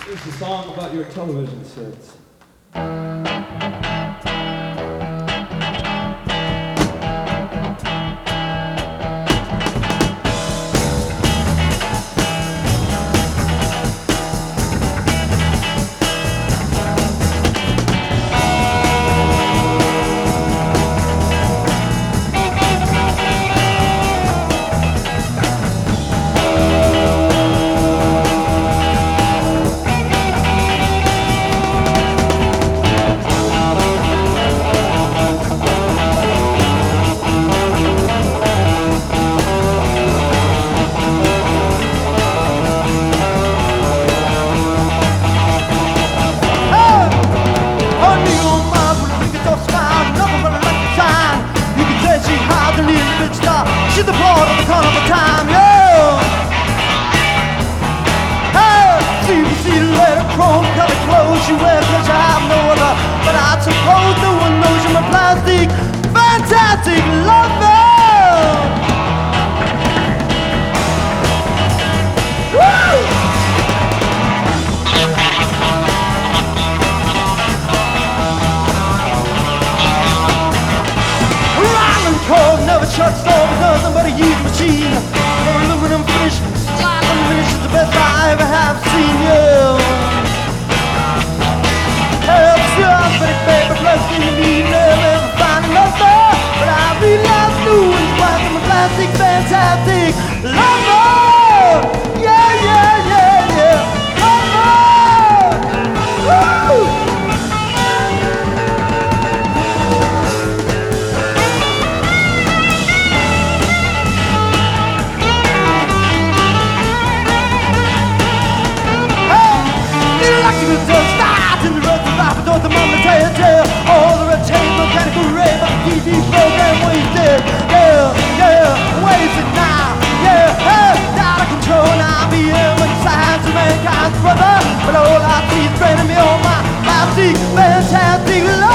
It's a song about your television sets. She's the part of the corner of the time, yeah. Hey, see the letter chrome colored clothes she wears, cause I have no other. But I suppose no one knows you're my plastic, fantastic lover. Woo! Ryland Cove never shuts door with nothing but a huge machine. For aluminum finish, sliding finish is the best I ever have seen, yeah. Hell, sure, but it's paper plus in the need, never find another. But I realize new is why I'm a plastic, fantastic lover. Yeah, yeah, yeah, yeah, lover. Woo! The mama tell all the red tape, mechanical rape, but the TV program wasted. Yeah, yeah, wasted now. Yeah, hey, out of control now. IBM and science of mankind's brother, but all I see is draining me on my plastic, fantastic love.